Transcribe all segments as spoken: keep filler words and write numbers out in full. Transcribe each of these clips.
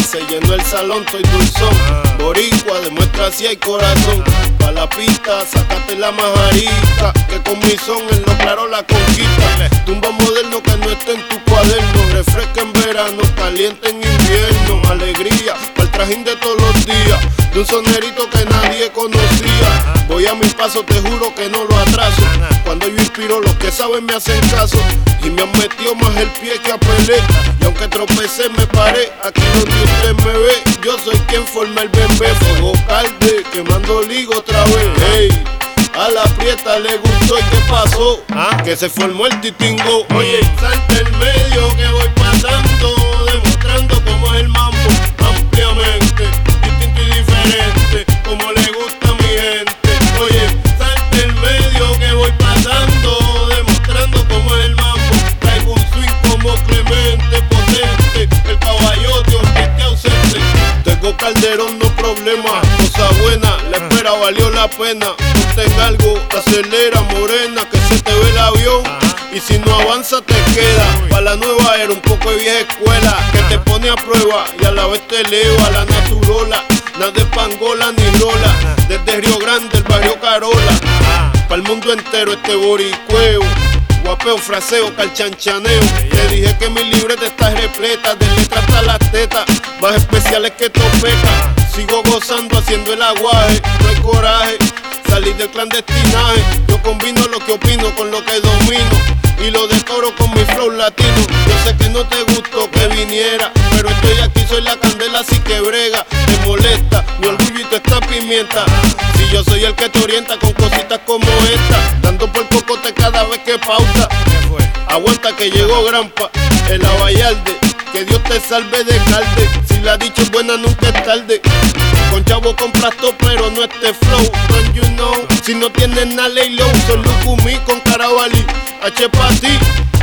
se llenó el salón, estoy dulzón. Boricua, demuestra si hay corazón. Pa' la pista, sácate la majarita, que con mi son en lo claro la conquista. Tumba moderno que no esté en tu cuaderno. Refresca en verano, caliente en invierno. Alegría, pa'l trajín de todos los días. De un sonerito que nadie conocía. Voy a mi paso, te juro que no lo atraso. Cuando yo inspiro, los que saben me hacen caso. Y me han metido más el pie que a Pelé. Y aunque tropecé me paré, aquí donde usted me ve, yo soy quien forma el bebé. Fuego calde, quemando ligo otra vez. Hey, a la prieta le gustó y qué pasó, ¿Ah? que se formó el titingo. Oye, salte el medio que voy pasando, demostrando cómo es el mambo ampliamente, distinto y diferente, como le gusta a mi gente. Oye, salte el medio que voy pasando, demostrando cómo es el mambo. Traigo un swing como Clemente, potente, el caballote aunque esté ausente. Tengo Calderón, no problema, cosa buena, la espera valió la pena. Ponte algo, acelera morena, que se te ve el avión. Y si no avanza te queda. Pa' la nueva era un poco de vieja escuela, que te pone a prueba y a la vez te eleva la naturola. Nada de pangola ni rola, desde Río Grande, el barrio Carola. Pa' el mundo entero este boricueo, guapeo, fraseo, calchanchaneo. Te dije que mi libreta está repleta de letras hasta las tetas, más especiales que topeca. Sigo gozando haciendo el aguaje, no hay coraje, salí del clandestinaje. Yo combino lo que opino con lo que domino y lo decoro con mi flow latino. Yo sé que no te gustó que viniera, pero estoy aquí, soy la candela, así que brega. Te molesta, mi orgullito está pimienta. Si yo soy el que te orienta con cositas como esta, dando por cocote cada vez que pauta. Aguanta que llegó Grampa, el Abayalde, que Dios te salve de calde. Si la dicha es buena nunca es tarde. Con chavo compras todo pero no este flow, don't you know. Si no tienes nada ley low, soy Lucumí con Carabalí. H pa' ti,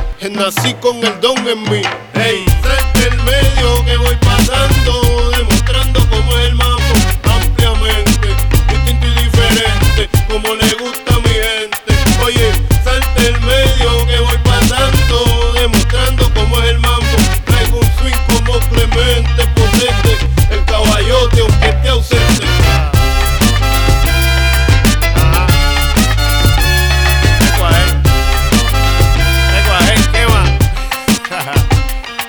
nací con el don en mí. Hey, salte el medio que voy pasando, demostrando cómo es el mambo ampliamente, distinto y diferente, como le gusta a mi gente. Oye, salte el medio que voy pasando, demostrando cómo es el mambo. Traigo un swing como Clemente, potente, el caballote aunque esté ausente.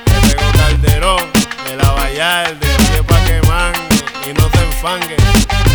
De pie pa' que mangue y no se enfangue.